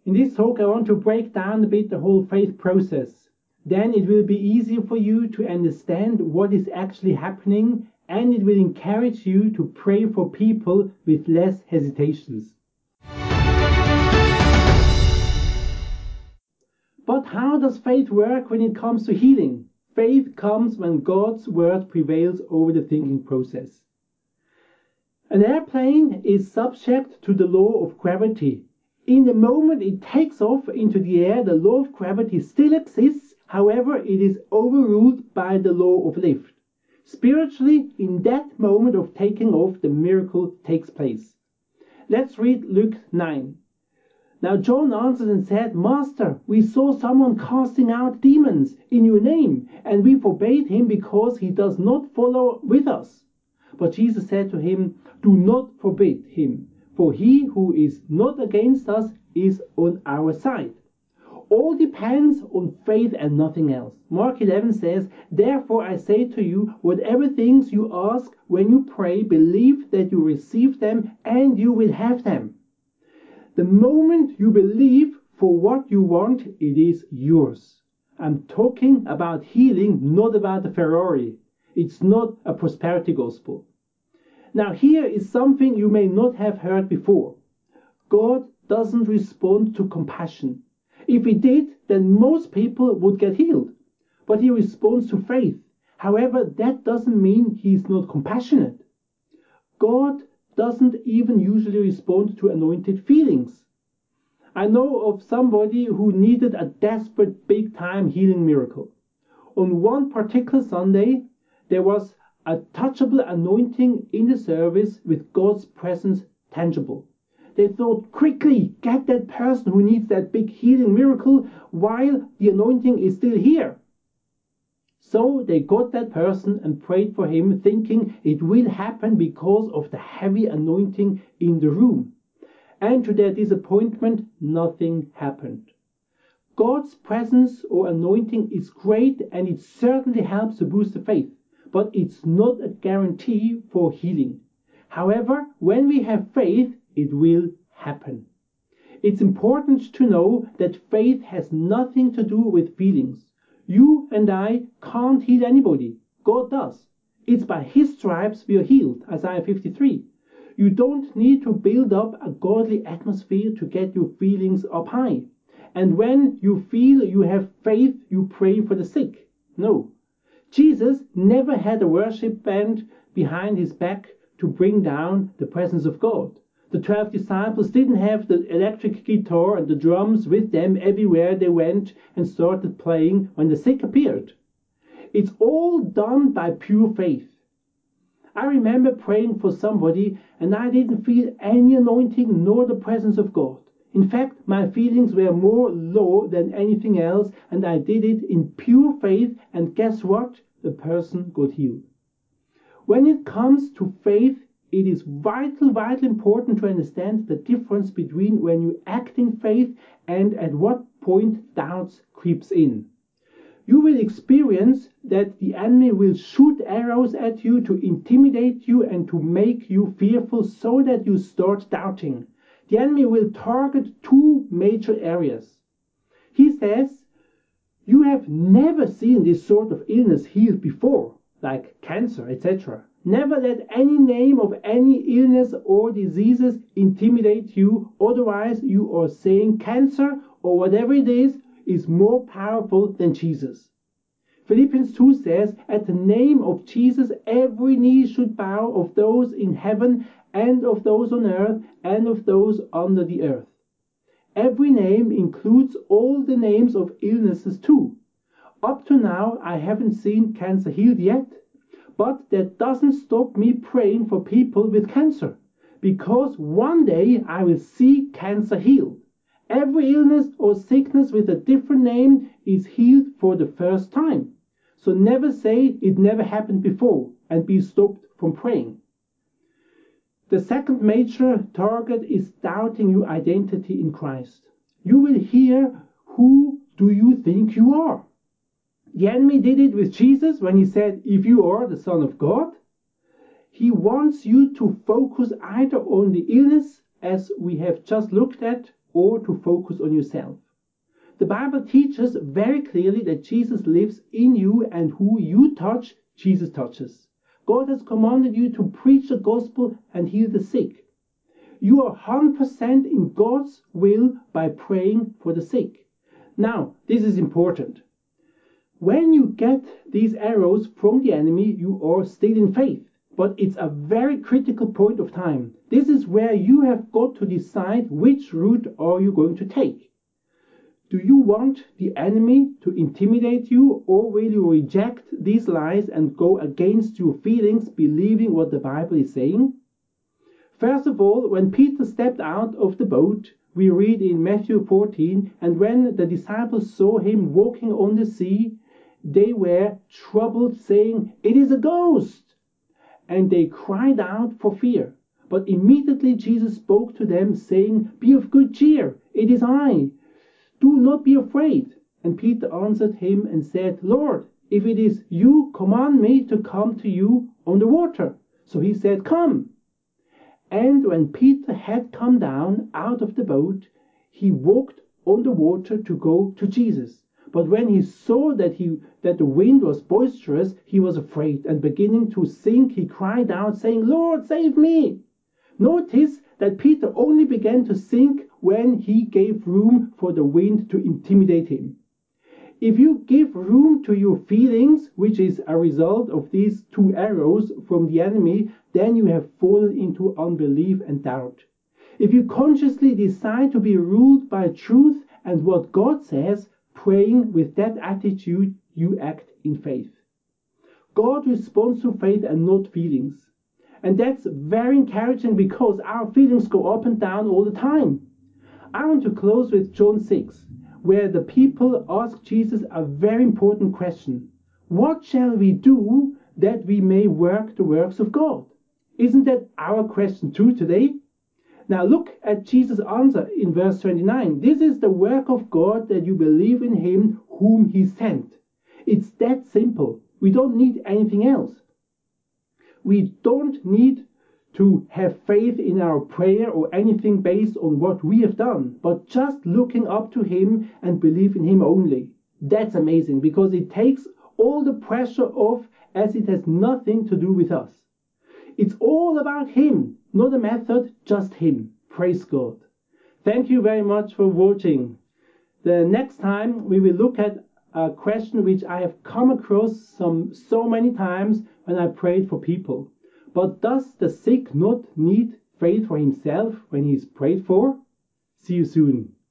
In this talk, I want to break down a bit the whole faith process. Then it will be easier for you to understand what is actually happening, and it will encourage you to pray for people with less hesitations. But how does faith work when it comes to healing? Faith comes when God's word prevails over the thinking process. An airplane is subject to the law of gravity. In the moment it takes off into the air, the law of gravity still exists. However, it is overruled by the law of lift. Spiritually, in that moment of taking off, the miracle takes place. Let's read Luke 9. Now John answered and said, Master, we saw someone casting out demons in your name, and we forbade him because he does not follow with us. But Jesus said to him, Do not forbid him, for he who is not against us is on our side. All depends on faith and nothing else. Mark 11 says, Therefore I say to you, whatever things you ask when you pray, believe that you receive them and you will have them. The moment you believe for what you want, it is yours. I'm talking about healing, not about the Ferrari. It's not a prosperity gospel. Now here is something you may not have heard before. God doesn't respond to compassion. If he did, then most people would get healed. But he responds to faith. However, that doesn't mean he is not compassionate. God doesn't even usually respond to anointed feelings. I know of somebody who needed a desperate big-time healing miracle. On one particular Sunday, there was a touchable anointing in the service with God's presence tangible. They thought, quickly, get that person who needs that big healing miracle while the anointing is still here. So they got that person and prayed for him, thinking it will happen because of the heavy anointing in the room. And to their disappointment, nothing happened. God's presence or anointing is great, and it certainly helps to boost the faith, but it's not a guarantee for healing. However, when we have faith, it will happen. It's important to know that faith has nothing to do with feelings. You and I can't heal anybody. God does. It's by his stripes we are healed, Isaiah 53. You don't need to build up a godly atmosphere to get your feelings up high. And when you feel you have faith, you pray for the sick. No. Jesus never had a worship band behind his back to bring down the presence of God. The 12 disciples didn't have the electric guitar and the drums with them everywhere they went and started playing when the sick appeared. It's all done by pure faith. I remember praying for somebody and I didn't feel any anointing nor the presence of God. In fact, my feelings were more low than anything else, and I did it in pure faith, and guess what? The person got healed. When it comes to faith, it is vitally important to understand the difference between when you act in faith and at what point doubts creeps in. You will experience that the enemy will shoot arrows at you to intimidate you and to make you fearful so that you start doubting. The enemy will target two major areas. He says, you have never seen this sort of illness healed before, like cancer, etc. Never let any name of any illness or diseases intimidate you, otherwise you are saying cancer or whatever it is more powerful than Jesus. Philippians 2 says, at the name of Jesus every knee should bow, of those in heaven and of those on earth and of those under the earth. Every name includes all the names of illnesses too. Up to now I haven't seen cancer healed yet, but that doesn't stop me praying for people with cancer, because one day I will see cancer healed. Every illness or sickness with a different name is healed for the first time. So never say it never happened before and be stopped from praying. The second major target is doubting your identity in Christ. You will hear, who do you think you are? The enemy did it with Jesus when he said, if you are the Son of God. He wants you to focus either on the illness, as we have just looked at, or to focus on yourself. The Bible teaches very clearly that Jesus lives in you, and who you touch, Jesus touches. God has commanded you to preach the gospel and heal the sick. You are 100% in God's will by praying for the sick. Now, this is important. When you get these arrows from the enemy, you are still in faith. But it's a very critical point of time. This is where you have got to decide which route are you going to take. Do you want the enemy to intimidate you, or will you reject these lies and go against your feelings, believing what the Bible is saying? First of all, when Peter stepped out of the boat, we read in Matthew 14, and when the disciples saw him walking on the sea, they were troubled, saying, "It is a ghost!" And they cried out for fear. But immediately Jesus spoke to them, saying, "Be of good cheer, it is I. Do not be afraid." And Peter answered him and said, "Lord, if it is you, command me to come to you on the water." So he said, "Come." And when Peter had come down out of the boat, he walked on the water to go to Jesus. But when he saw that the wind was boisterous, he was afraid, and beginning to sink, he cried out, saying, "Lord, save me." Notice that Peter only began to sink when he gave room for the wind to intimidate him. If you give room to your feelings, which is a result of these two arrows from the enemy, then you have fallen into unbelief and doubt. If you consciously decide to be ruled by truth and what God says, praying with that attitude, you act in faith. God responds to faith and not feelings. And that's very encouraging because our feelings go up and down all the time. I want to close with John 6, where the people ask Jesus a very important question. What shall we do that we may work the works of God? Isn't that our question too today? Now look at Jesus' answer in verse 29. This is the work of God, that you believe in him whom he sent. It's that simple. We don't need anything else. We don't need to have faith in our prayer or anything based on what we have done, but just looking up to him and believe in him only. That's amazing because it takes all the pressure off, as it has nothing to do with us. It's all about him, not a method, just him. Praise God. Thank you very much for watching. The next time we will look at a question which I have come across so many times when I prayed for people. But does the sick not need faith for himself when he is prayed for? See you soon.